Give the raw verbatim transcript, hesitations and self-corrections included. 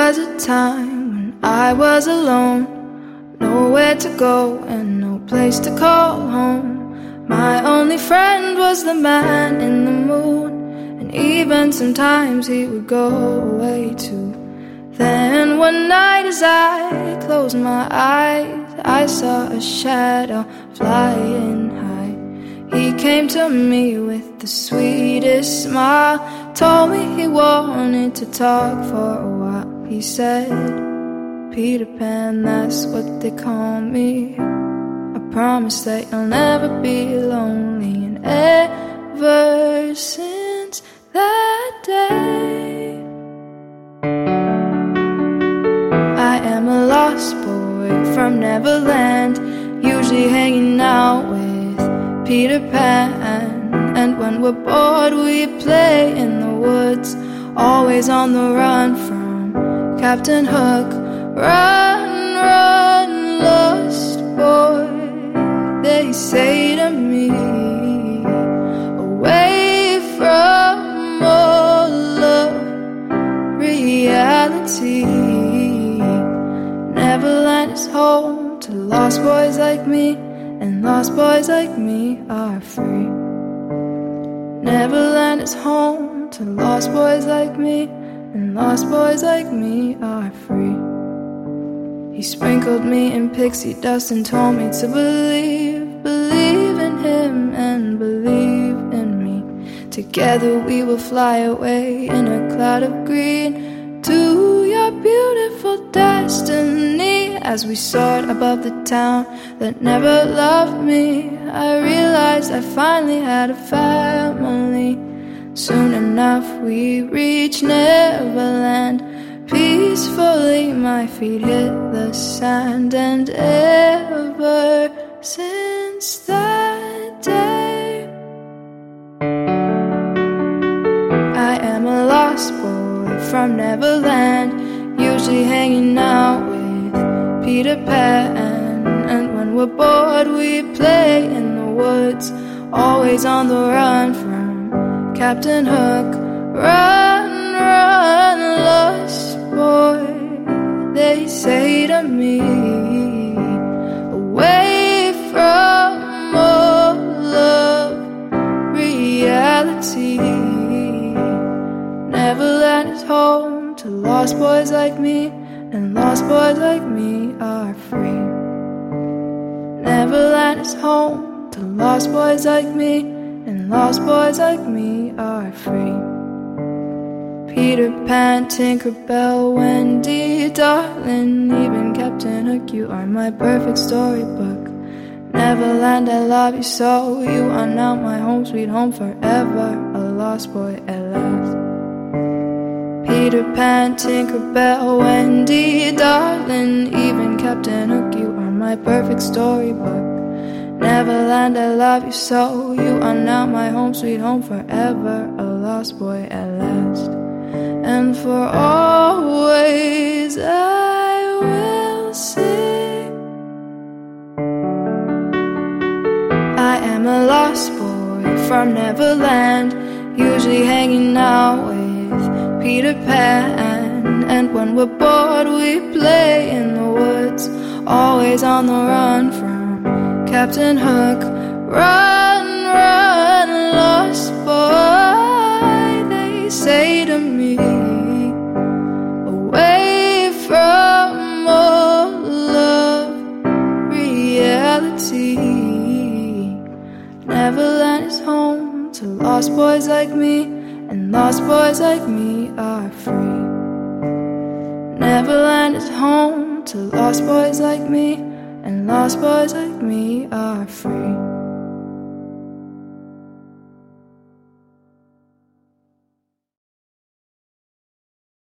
was a time when I was alone, nowhere to go and no place to call home. My only friend was the man in the moon, and even sometimes he would go away too. Then one night as I closed my eyes, I saw a shadow flying high. He came to me with the sweetest smile, told me he wanted to talk for a while. He said, "Peter Pan, that's what they call me. I promise that you'll never be lonely." And ever since that day, I am a lost boy from Neverland, usually hanging out with Peter Pan. And when we're bored we play in the woods, always on the run from Captain Hook. Run, run, lost boy, they say to me, away from all of reality. Neverland is home to lost boys like me, and lost boys like me are free. Neverland is home to lost boys like me, and lost boys like me are free. He sprinkled me in pixie dust and told me to believe, believe in him and believe in me. Together we will fly away in a cloud of green to your beautiful destiny. As we soared above the town that never loved me, I realized I finally had a family. Soon enough we reached Neverland. Peacefully my feet hit the sand, and ever since that day, I am a lost boy from Neverland, usually hanging out with Peter Pan. And when we're bored we play in the woods, always on the run from Captain Hook. Run, run, lost boy, they say to me, away from all of reality. Neverland is home to lost boys like me, and lost boys like me are free. Neverland is home to lost boys like me, and lost boys like me are free. Peter Pan, Tinkerbell, Wendy, darling, even Captain Hook, you are my perfect storybook. Neverland, I love you so, you are now my home, sweet home forever, a lost boy at last. Peter Pan, Tinkerbell, Wendy, darling, even Captain Hook, you are my perfect storybook. Neverland, I love you so, you are now my home, sweet home forever, a lost boy at last. And for always I will sing, I am a lost boy from Neverland, usually hanging out with Peter Pan. And when we're bored we play in the woods, always on the run from Captain Hook. Run, run, lost boy, they say to me, away from all of reality. Neverland is home to lost boys like me, and lost boys like me are free. Neverland is home to lost boys like me, and lost boys like me are free.